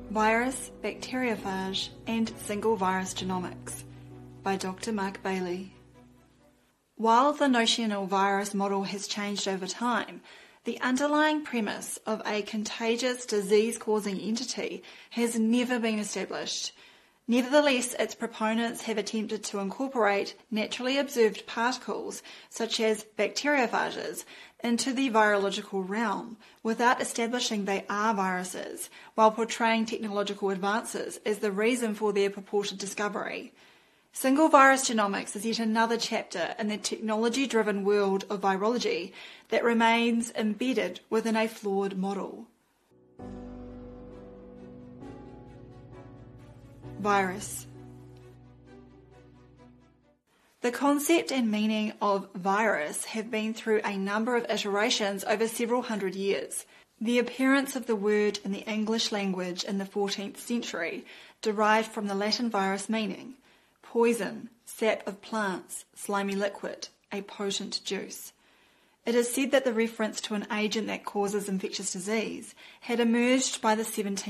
Virus, Bacteriophage, and Single Virus Genomics by Dr. Mark Bailey. While the notional virus model has changed over time, the underlying premise of a contagious disease-causing entity has never been established. Nevertheless, its proponents have attempted to incorporate naturally observed particles, such as bacteriophages, into the virological realm without establishing they are viruses, while portraying technological advances as the reason for their purported discovery. Single virus genomics is yet another chapter in the technology-driven world of virology that remains embedded within a flawed model. Virus. The concept and meaning of virus have been through a number of iterations over several hundred years. The appearance of the word in the English language in the 14th century derived from the Latin virus meaning poison, sap of plants, slimy liquid, a potent juice. It is said that the reference to an agent that causes infectious disease had emerged by the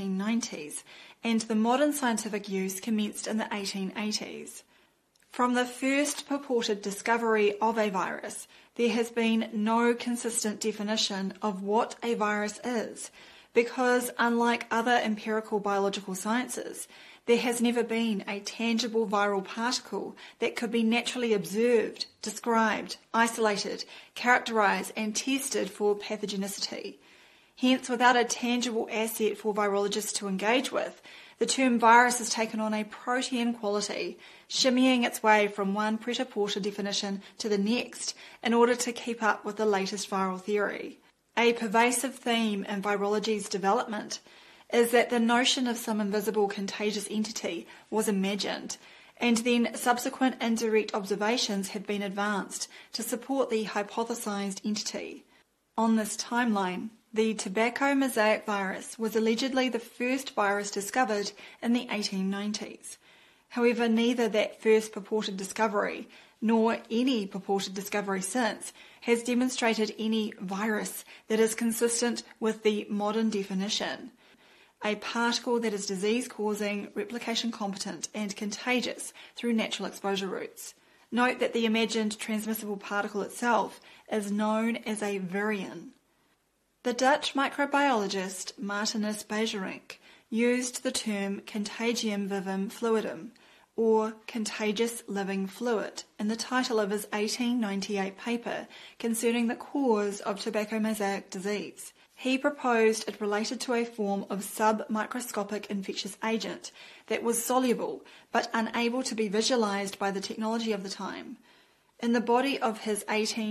1790s, and the modern scientific use commenced in the 1880s. From the first purported discovery of a virus, there has been no consistent definition of what a virus is, because unlike other empirical biological sciences, there has never been a tangible viral particle that could be naturally observed, described, isolated, characterized, and tested for pathogenicity. Hence, without a tangible asset for virologists to engage with, the term virus has taken on a protean quality, shimmying its way from one pret-a-porter definition to the next in order to keep up with the latest viral theory. A pervasive theme in virology's development is that the notion of some invisible contagious entity was imagined, and then subsequent indirect observations have been advanced to support the hypothesized entity. On this timeline, the tobacco mosaic virus was allegedly the first virus discovered in the 1890s. However, neither that first purported discovery nor any purported discovery since has demonstrated any virus that is consistent with the modern definition. A particle that is disease-causing, replication-competent, and contagious through natural exposure routes. Note that the imagined transmissible particle itself is known as a virion. The Dutch microbiologist Martinus Beijerinck used the term contagium vivum fluidum, or contagious living fluid, in the title of his 1898 paper concerning the cause of tobacco mosaic disease. He proposed it related to a form of submicroscopic infectious agent that was soluble but unable to be visualized by the technology of the time. In the body of his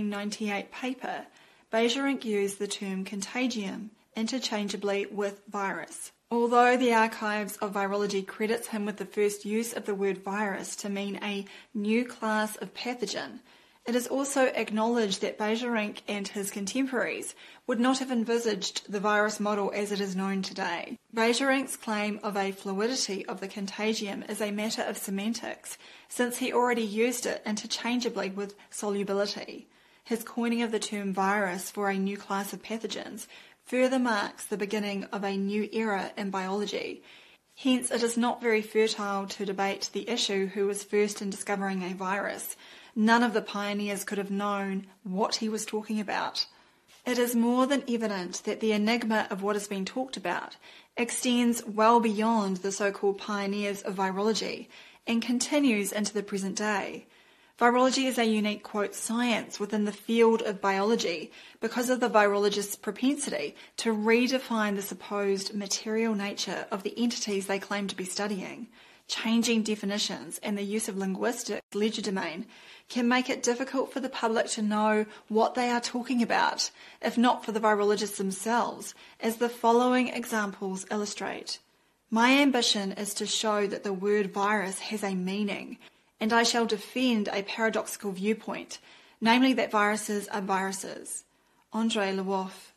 1898 paper, Beijerinck used the term contagium interchangeably with virus. Although the Archives of Virology credits him with the first use of the word virus to mean a new class of pathogen, it is also acknowledged that Beijerinck and his contemporaries would not have envisaged the virus model as it is known today. Beijerinck's claim of a fluidity of the contagium is a matter of semantics, since he already used it interchangeably with solubility. His coining of the term virus for a new class of pathogens further marks the beginning of a new era in biology. Hence, it is not very fertile to debate the issue who was first in discovering a virus. None of the pioneers could have known what he was talking about. It is more than evident that the enigma of what is being talked about extends well beyond the so-called pioneers of virology and continues into the present day. Virology is a unique, quote, science within the field of biology because of the virologist's propensity to redefine the supposed material nature of the entities they claim to be studying. Changing definitions and the use of linguistic legerdemain can make it difficult for the public to know what they are talking about, if not for the virologists themselves, as the following examples illustrate. My ambition is to show that the word virus has a meaning, and I shall defend a paradoxical viewpoint, namely that viruses are viruses. André Lwoff,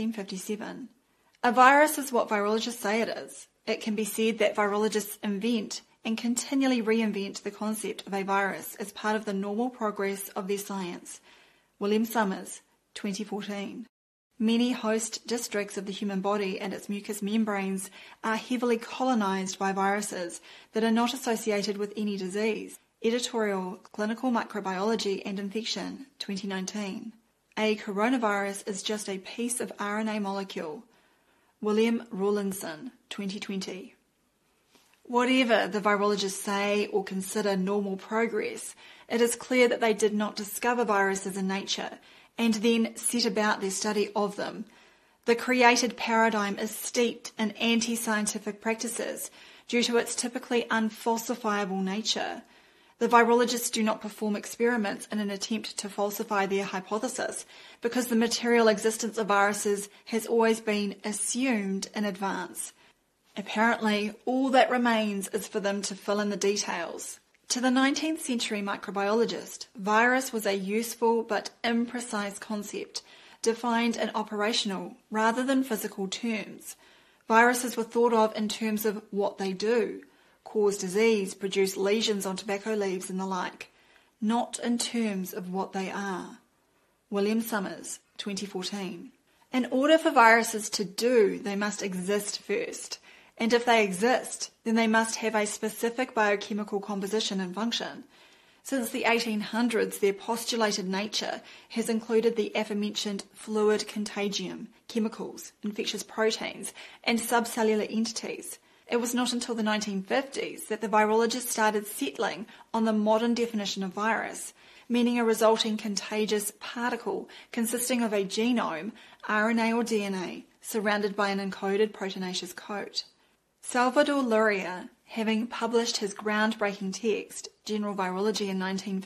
1957. A virus is what virologists say it is. It can be said that virologists invent and continually reinvent the concept of a virus as part of the normal progress of their science. William Summers, 2014. Many host districts of the human body and its mucous membranes are heavily colonized by viruses that are not associated with any disease. Editorial Clinical Microbiology and Infection, 2019. A coronavirus is just a piece of RNA molecule. William Rawlinson, 2020. Whatever the virologists say or consider normal progress, it is clear that they did not discover viruses in nature and then set about their study of them. The created paradigm is steeped in anti-scientific practices due to its typically unfalsifiable nature. The virologists do not perform experiments in an attempt to falsify their hypothesis because the material existence of viruses has always been assumed in advance. Apparently, all that remains is for them to fill in the details. To the 19th century microbiologist, virus was a useful but imprecise concept, defined in operational rather than physical terms. Viruses were thought of in terms of what they do, cause disease, produce lesions on tobacco leaves and the like, not in terms of what they are. William Summers, 2014. In order for viruses to do, they must exist first. And if they exist, then they must have a specific biochemical composition and function. Since the 1800s, their postulated nature has included the aforementioned fluid contagium, chemicals, infectious proteins, and subcellular entities. It was not until the 1950s that the virologists started settling on the modern definition of virus, meaning a resulting contagious particle consisting of a genome, RNA or DNA, surrounded by an encoded proteinaceous coat. Salvador Luria, having published his groundbreaking text, General Virology, in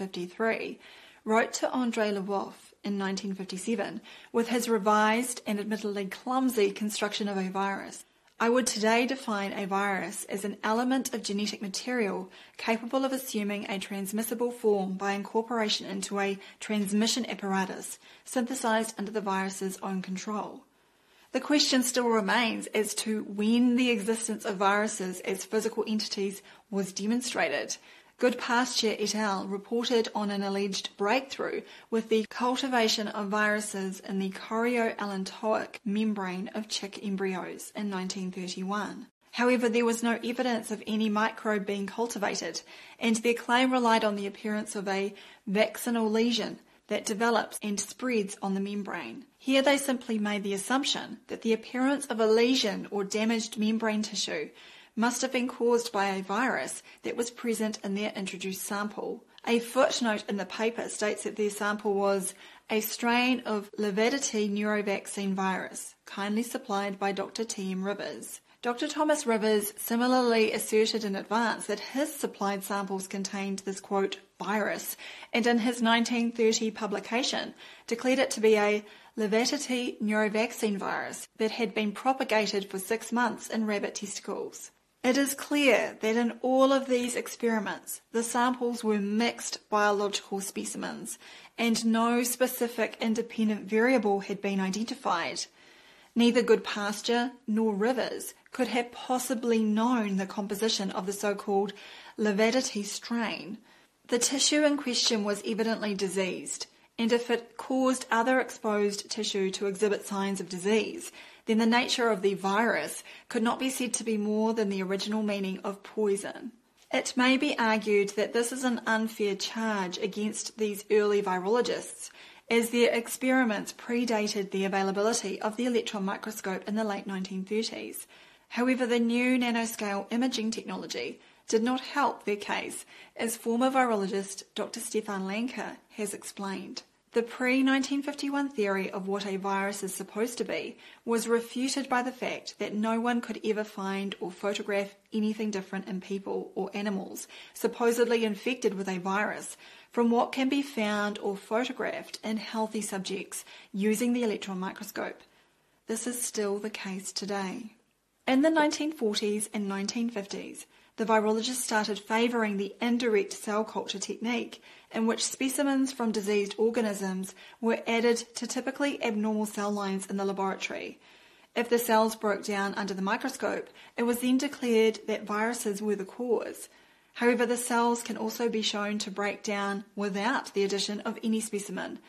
1953, wrote to André Leboeuf in 1957 with his revised and admittedly clumsy construction of a virus. I would today define a virus as an element of genetic material capable of assuming a transmissible form by incorporation into a transmission apparatus synthesized under the virus's own control. The question still remains as to when the existence of viruses as physical entities was demonstrated. Goodpasture et al. Reported on an alleged breakthrough with the cultivation of viruses in the chorioallantoic membrane of chick embryos in 1931. However, there was no evidence of any microbe being cultivated, and their claim relied on the appearance of a vaccinal lesion that develops and spreads on the membrane. Here they simply made the assumption that the appearance of a lesion or damaged membrane tissue must have been caused by a virus that was present in their introduced sample. A footnote in the paper states that their sample was a strain of Levedity neurovaccine virus, kindly supplied by Dr. T.M. Rivers. Dr. Thomas Rivers similarly asserted in advance that his supplied samples contained this, quote, virus, and in his 1930 publication declared it to be a Levedity neurovaccine virus that had been propagated for 6 months in rabbit testicles. It is clear that in all of these experiments, the samples were mixed biological specimens and no specific independent variable had been identified. Neither Goodpasture nor Rivers could have possibly known the composition of the so-called Levedity strain. The tissue in question was evidently diseased, and if it caused other exposed tissue to exhibit signs of disease, then the nature of the virus could not be said to be more than the original meaning of poison. It may be argued that this is an unfair charge against these early virologists, as their experiments predated the availability of the electron microscope in the late 1930s. However, the new nanoscale imaging technology did not help their case, as former virologist Dr. Stefan Lanka has explained. The pre-1951 theory of what a virus is supposed to be was refuted by the fact that no one could ever find or photograph anything different in people or animals supposedly infected with a virus from what can be found or photographed in healthy subjects using the electron microscope. This is still the case today. In the 1940s and 1950s, the virologists started favouring the indirect cell culture technique, in which specimens from diseased organisms were added to typically abnormal cell lines in the laboratory. If the cells broke down under the microscope, it was then declared that viruses were the cause. However, the cells can also be shown to break down without the addition of any specimen.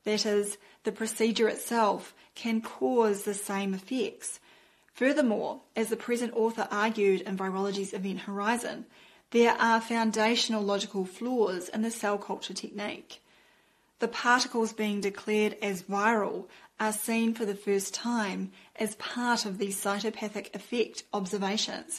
That is, the procedure itself can cause the same effects. Furthermore, as the present author argued in Virology's Event Horizon, there are foundational logical flaws in the cell culture technique. The particles being declared as viral are seen for the first time as part of the cytopathic effect observations,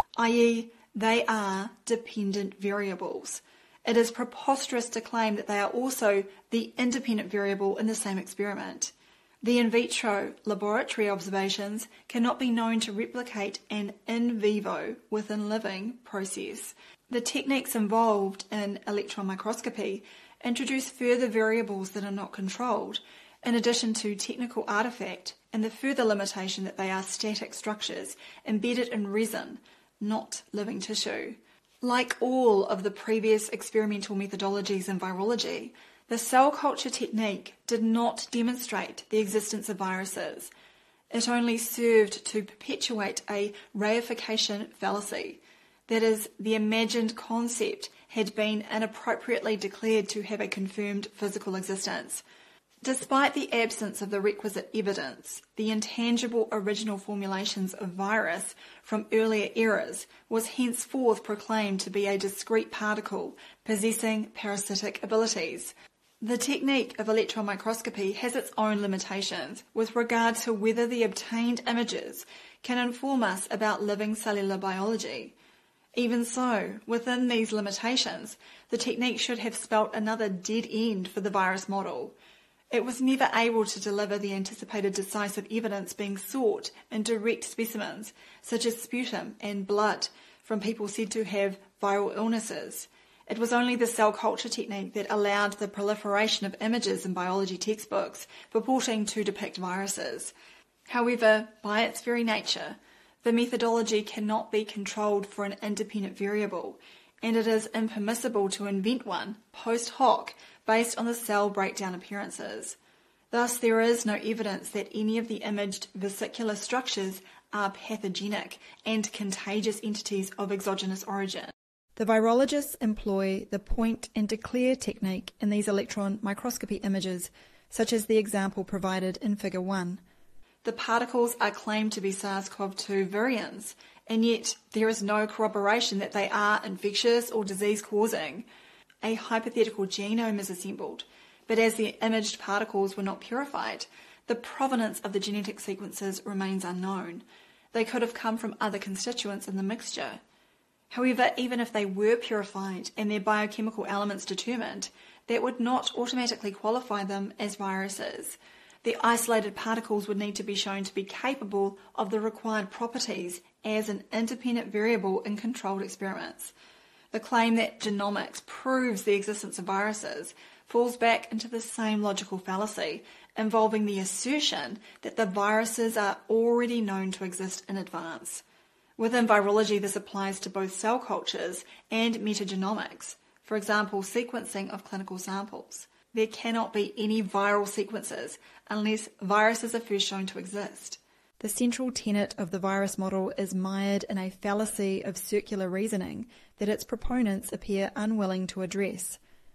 i.e., they are dependent variables. It is preposterous to claim that they are also the independent variable in the same experiment. The in vitro laboratory observations cannot be known to replicate an in vivo within living process. The techniques involved in electron microscopy introduce further variables that are not controlled, in addition to technical artifact and the further limitation that they are static structures embedded in resin, not living tissue. Like all of the previous experimental methodologies in virology, the cell culture technique did not demonstrate the existence of viruses. It only served to perpetuate a reification fallacy. That is, the imagined concept had been inappropriately declared to have a confirmed physical existence. Despite the absence of the requisite evidence, the intangible original formulations of virus from earlier eras was henceforth proclaimed to be a discrete particle possessing parasitic abilities. The technique of electron microscopy has its own limitations with regard to whether the obtained images can inform us about living cellular biology. Even so, within these limitations, the technique should have spelt another dead end for the virus model. It was never able to deliver the anticipated decisive evidence being sought in direct specimens, such as sputum and blood from people said to have viral illnesses. It was only the cell culture technique that allowed the proliferation of images in biology textbooks purporting to depict viruses. However, by its very nature, the methodology cannot be controlled for an independent variable, and it is impermissible to invent one post hoc based on the cell breakdown appearances. Thus, there is no evidence that any of the imaged vesicular structures are pathogenic and contagious entities of exogenous origin. The virologists employ the point and declare technique in these electron microscopy images, such as the example provided in Figure 1. The particles are claimed to be SARS-CoV-2 virions, and yet there is no corroboration that they are infectious or disease-causing. A hypothetical genome is assembled, but as the imaged particles were not purified, the provenance of the genetic sequences remains unknown. They could have come from other constituents in the mixture. However, even if they were purified and their biochemical elements determined, that would not automatically qualify them as viruses. The isolated particles would need to be shown to be capable of the required properties as an independent variable in controlled experiments. The claim that genomics proves the existence of viruses falls back into the same logical fallacy, involving the assertion that the viruses are already known to exist in advance. Within virology, this applies to both cell cultures and metagenomics, for example, sequencing of clinical samples. There cannot be any viral sequences unless viruses are first shown to exist. The central tenet of the virus model is mired in a fallacy of circular reasoning that its proponents appear unwilling to address.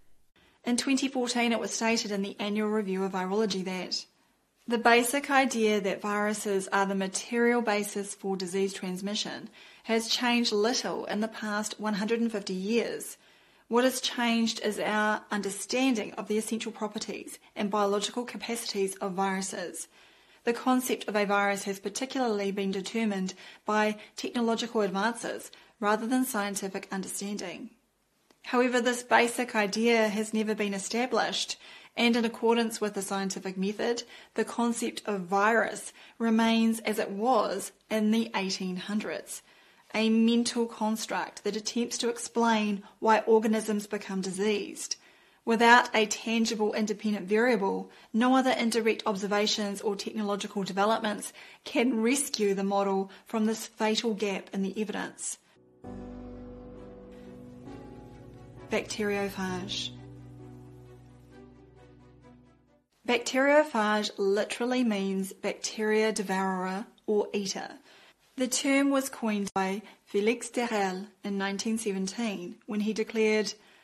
In 2014, it was stated in the Annual Review of Virology that the basic idea that viruses are the material basis for disease transmission has changed little in the past 150 years. What has changed is our understanding of the essential properties and biological capacities of viruses. The concept of a virus has particularly been determined by technological advances rather than scientific understanding. However, this basic idea has never been established, and in accordance with the scientific method, the concept of virus remains as it was in the 1800s, a mental construct that attempts to explain why organisms become diseased. Without a tangible independent variable, no other indirect observations or technological developments can rescue the model from this fatal gap in the evidence. Bacteriophage. Bacteriophage literally means bacteria devourer or eater. The term was coined by Félix d'Herelle in 1917 when he declared,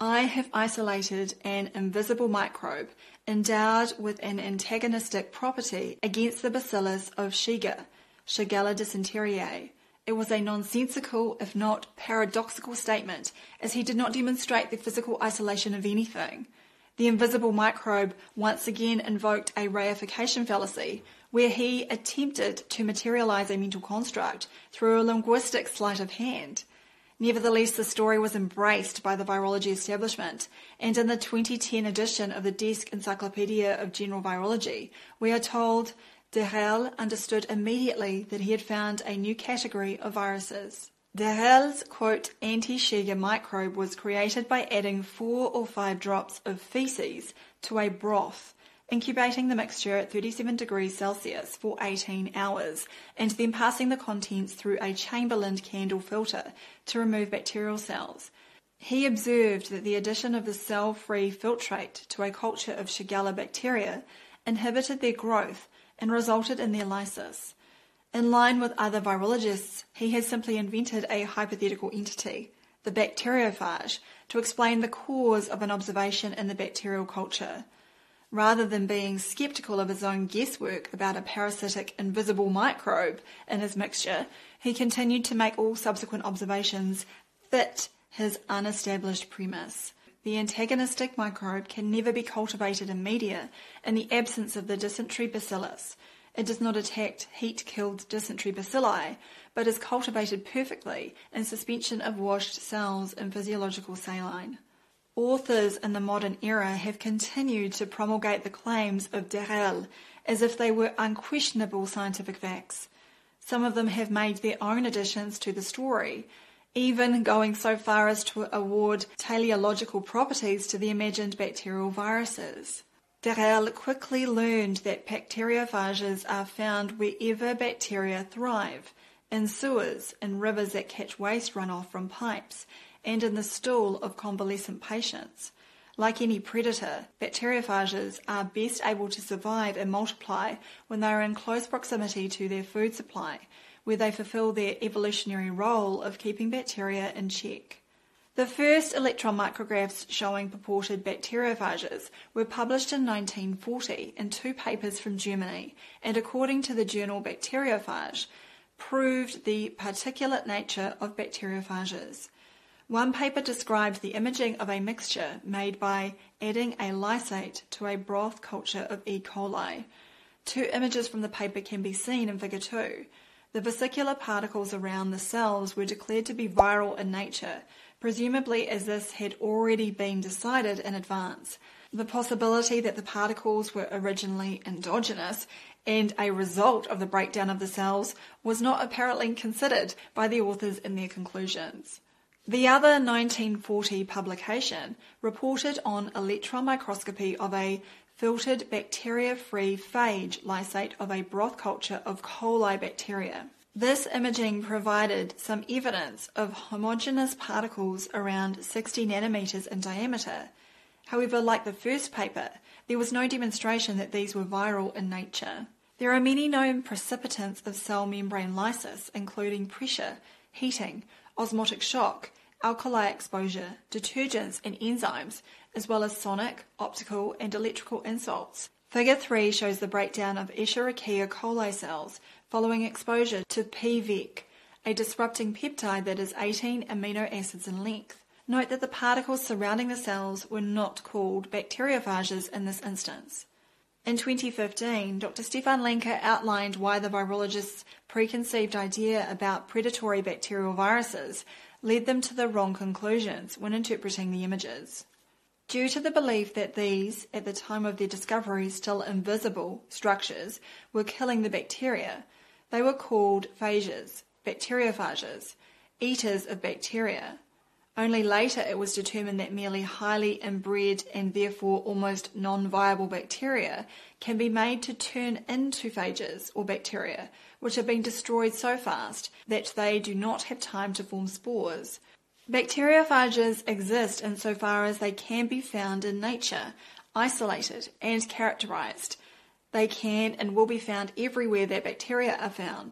I have isolated an invisible microbe endowed with an antagonistic property against the bacillus of Shiga, Shigella dysenteriae. It was a nonsensical, if not paradoxical statement, as he did not demonstrate the physical isolation of anything. The invisible microbe once again invoked a reification fallacy, where he attempted to materialize a mental construct through a linguistic sleight of hand. Nevertheless, the story was embraced by the virology establishment, and in the 2010 edition of the Desk Encyclopedia of General Virology, we are told D'Herelle understood immediately that he had found a new category of viruses. D'Herelle's, quote, anti-Shiga microbe was created by adding 4 or 5 drops of feces to a broth, incubating the mixture at 37 degrees Celsius for 18 hours, and then passing the contents through a Chamberlain candle filter to remove bacterial cells. He observed that the addition of the cell-free filtrate to a culture of Shigella bacteria inhibited their growth and resulted in their lysis. In line with other virologists, he had simply invented a hypothetical entity, the bacteriophage, to explain the cause of an observation in the bacterial culture. Rather than being sceptical of his own guesswork about a parasitic invisible microbe in his mixture, he continued to make all subsequent observations fit his unestablished premise. The antagonistic microbe can never be cultivated in media in the absence of the dysentery bacillus. It does not attack heat-killed dysentery bacilli, but is cultivated perfectly in suspension of washed cells in physiological saline. Authors in the modern era have continued to promulgate the claims of D'Herelle as if they were unquestionable scientific facts. Some of them have made their own additions to the story, even going so far as to award teleological properties to the imagined bacterial viruses. D'Herelle quickly learned that bacteriophages are found wherever bacteria thrive, in sewers, in rivers that catch waste runoff from pipes, and in the stool of convalescent patients. Like any predator, bacteriophages are best able to survive and multiply when they are in close proximity to their food supply, where they fulfill their evolutionary role of keeping bacteria in check. The first electron micrographs showing purported bacteriophages were published in 1940 in 2 papers from Germany, and according to the journal Bacteriophage, proved the particulate nature of bacteriophages. One paper described the imaging of a mixture made by adding a lysate to a broth culture of E. coli. 2 images from the paper can be seen in Figure 2. The vesicular particles around the cells were declared to be viral in nature, presumably as this had already been decided in advance. The possibility that the particles were originally endogenous and a result of the breakdown of the cells was not apparently considered by the authors in their conclusions. The other 1940 publication reported on electron microscopy of a filtered bacteria-free phage lysate of a broth culture of coli bacteria. This imaging provided some evidence of homogeneous particles around 60 nanometers in diameter. However, like the first paper, there was no demonstration that these were viral in nature. There are many known precipitants of cell membrane lysis, including pressure, heating, osmotic shock, alkali exposure, detergents and enzymes, as well as sonic, optical and electrical insults. Figure 3 shows the breakdown of Escherichia coli cells following exposure to PVEC, a disrupting peptide that is 18 amino acids in length. Note that the particles surrounding the cells were not called bacteriophages in this instance. In 2015, Dr. Stefan Lanka outlined why the virologists' preconceived idea about predatory bacterial viruses led them to the wrong conclusions when interpreting the images. Due to the belief that these, at the time of their discovery still invisible, structures were killing the bacteria, they were called phages, bacteriophages, eaters of bacteria. Only later it was determined that merely highly inbred and therefore almost non-viable bacteria can be made to turn into phages or bacteria, which have been destroyed so fast that they do not have time to form spores. Bacteriophages exist insofar as they can be found in nature, isolated and characterized. They can and will be found everywhere that bacteria are found.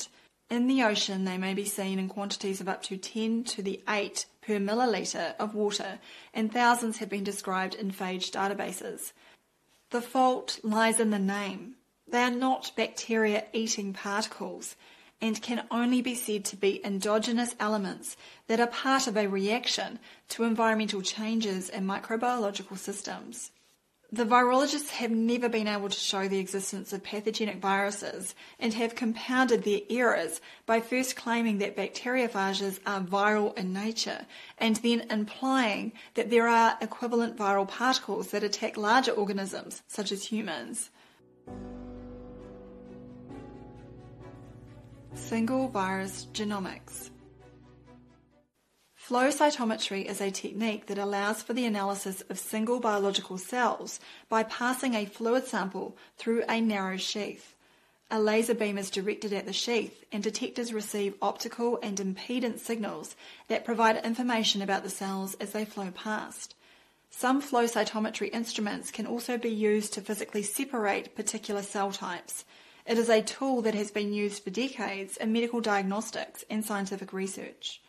In the ocean, they may be seen in quantities of up to 10 to the 8 per milliliter of water, and thousands have been described in phage databases. The fault lies in the name. They are not bacteria-eating particles and can only be said to be endogenous elements that are part of a reaction to environmental changes in microbiological systems. The virologists have never been able to show the existence of pathogenic viruses and have compounded their errors by first claiming that bacteriophages are viral in nature and then implying that there are equivalent viral particles that attack larger organisms, such as humans. Single virus genomics. Flow cytometry is a technique that allows for the analysis of single biological cells by passing a fluid sample through a narrow sheath. A laser beam is directed at the sheath and detectors receive optical and impedance signals that provide information about the cells as they flow past. Some flow cytometry instruments can also be used to physically separate particular cell types. It is a tool that has been used for decades in medical diagnostics and scientific research.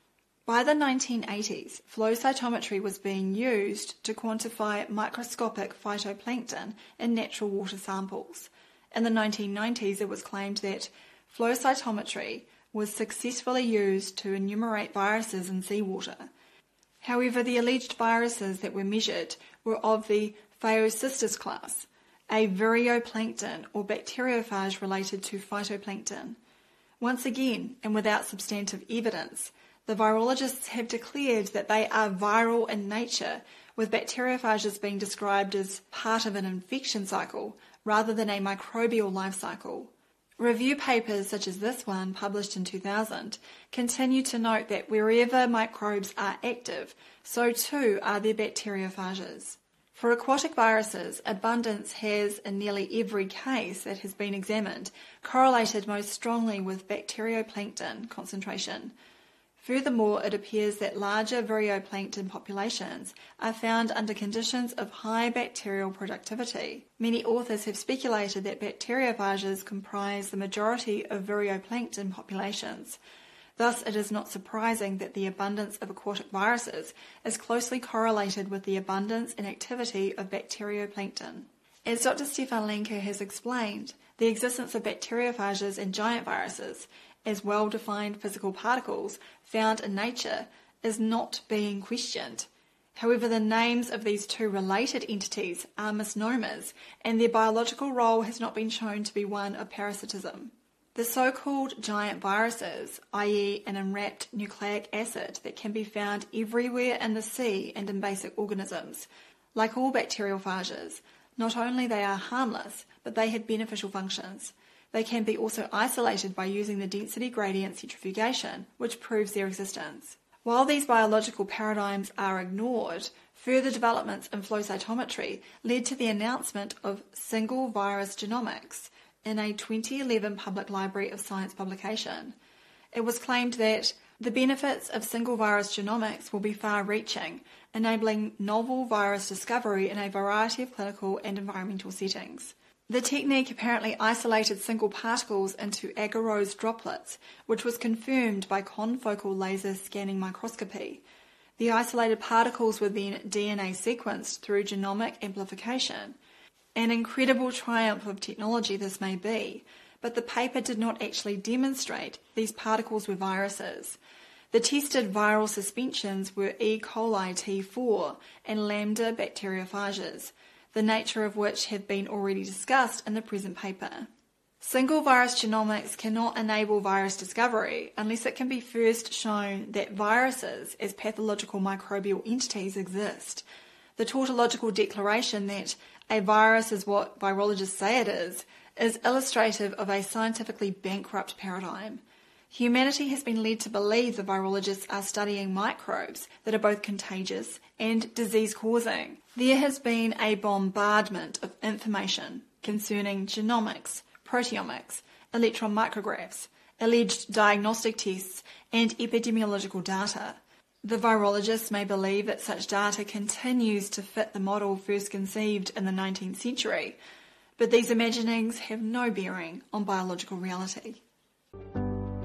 By the 1980s, flow cytometry was being used to quantify microscopic phytoplankton in natural water samples. In the 1990s, it was claimed that flow cytometry was successfully used to enumerate viruses in seawater. However, the alleged viruses that were measured were of the Phaeocystis class, a virioplankton or bacteriophage related to phytoplankton. Once again, and without substantive evidence, the virologists have declared that they are viral in nature, with bacteriophages being described as part of an infection cycle rather than a microbial life cycle. Review papers such as this one, published in 2000, continue to note that wherever microbes are active, so too are their bacteriophages. For aquatic viruses, abundance has, in nearly every case that has been examined, correlated most strongly with bacterioplankton concentration. Furthermore, it appears that larger virioplankton populations are found under conditions of high bacterial productivity. Many authors have speculated that bacteriophages comprise the majority of virioplankton populations. Thus, it is not surprising that the abundance of aquatic viruses is closely correlated with the abundance and activity of bacterioplankton. As Dr. Stefan Lanker has explained, the existence of bacteriophages and giant viruses as well-defined physical particles found in nature is not being questioned. However, the names of these two related entities are misnomers, and their biological role has not been shown to be one of parasitism. The so-called giant viruses, i.e. an enwrapped nucleic acid that can be found everywhere in the sea and in basic organisms, like all bacteriophages, not only they are harmless, but they have beneficial functions. They can be also isolated by using the density gradient centrifugation, which proves their existence. While these biological paradigms are ignored, further developments in flow cytometry led to the announcement of single virus genomics in a 2011 Public Library of Science publication. It was claimed that the benefits of single virus genomics will be far-reaching, enabling novel virus discovery in a variety of clinical and environmental settings. The technique apparently isolated single particles into agarose droplets, which was confirmed by confocal laser scanning microscopy. The isolated particles were then DNA sequenced through genomic amplification. An incredible triumph of technology this may be, but the paper did not actually demonstrate these particles were viruses. The tested viral suspensions were E. coli T4 and lambda bacteriophages, the nature of which have been already discussed in the present paper. Single virus genomics cannot enable virus discovery unless it can be first shown that viruses as pathological microbial entities exist. The tautological declaration that a virus is what virologists say it is illustrative of a scientifically bankrupt paradigm. Humanity has been led to believe the virologists are studying microbes that are both contagious and disease-causing. There has been a bombardment of information concerning genomics, proteomics, electron micrographs, alleged diagnostic tests, and epidemiological data. The virologists may believe that such data continues to fit the model first conceived in the 19th century, but these imaginings have no bearing on biological reality.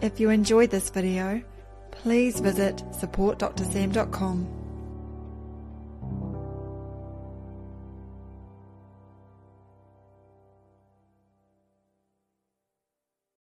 If you enjoyed this video, please visit supportdrsam.com.